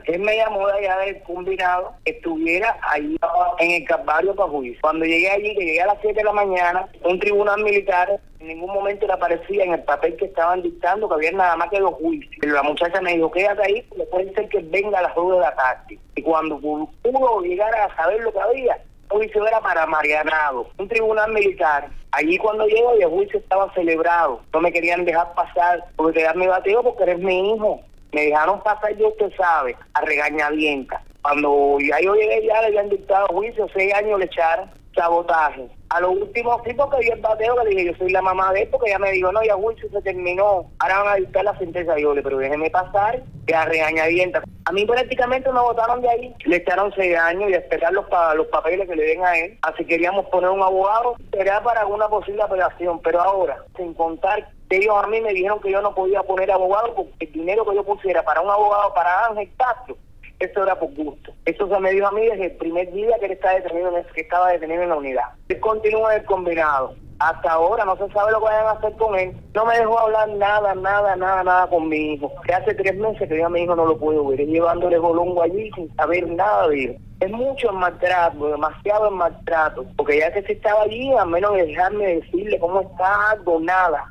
Él me llamó de allá del combinado, estuviera ahí en el Calvario para juicio. Cuando llegué allí, que llegué a las 7 de la mañana, un tribunal militar, en ningún momento le aparecía en el papel que estaban dictando que había nada más que 2 juicios. Pero la muchacha me dijo, quédate ahí, porque puede ser que venga a las 2 de la tarde. Y cuando pudo llegar a saber lo que había, el juicio era para Marianado, un tribunal militar. Allí cuando llego, el juicio estaba celebrado. No me querían dejar pasar, porque quedarme bateo porque eres mi hijo. Me dejaron pasar, yo usted sabe, a regañadientas. Cuando ya yo llegué, ya le habían dictado juicio, 6 años le echaron sabotaje. A lo último sí, porque yo el bateo, que le dije, yo soy la mamá de él, porque ella me dijo, no, ya juicio se terminó, ahora van a dictar la sentencia. Yo le, pero déjeme pasar, que a regañadientas. A mí prácticamente me botaron de ahí, le echaron 6 años y a esperar los papeles que le den a él. Así queríamos poner un abogado, era para alguna posible apelación, pero ahora, sin contar, ellos a mí me dijeron que yo no podía poner abogado porque el dinero que yo pusiera para un abogado para Ángel Castro, eso era por gusto. Eso se me dijo a mí desde el primer día que él estaba detenido en la unidad. Él continúa en el combinado. Hasta ahora no se sabe lo que vayan a hacer con él. No me dejó hablar nada con mi hijo. Que hace 3 meses que yo a mi hijo no lo puedo ver. Él llevándole bolongo allí sin saber nada de él. Es mucho el maltrato, demasiado el maltrato. Porque ya que se estaba allí, a menos de dejarme decirle cómo está, algo, nada.